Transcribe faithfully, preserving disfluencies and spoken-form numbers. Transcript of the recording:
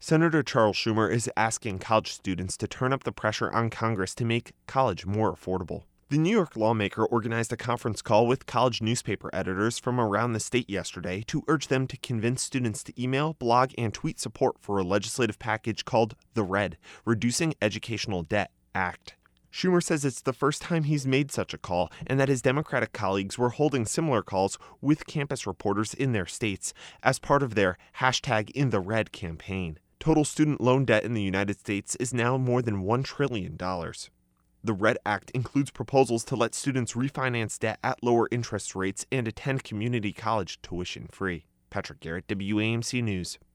Senator Charles Schumer is asking college students to turn up the pressure on Congress to make college more affordable. The New York lawmaker organized a conference call with college newspaper editors from around the state yesterday to urge them to convince students to email, blog, and tweet support for a legislative package called the RED, Reducing Educational Debt Act. Schumer says it's the first time he's made such a call and that his Democratic colleagues were holding similar calls with campus reporters in their states as part of their hashtag In the Red campaign. Total student loan debt in the United States is now more than one trillion dollars. The RED Act includes proposals to let students refinance debt at lower interest rates and attend community college tuition free. Patrick Garrett, W A M C News.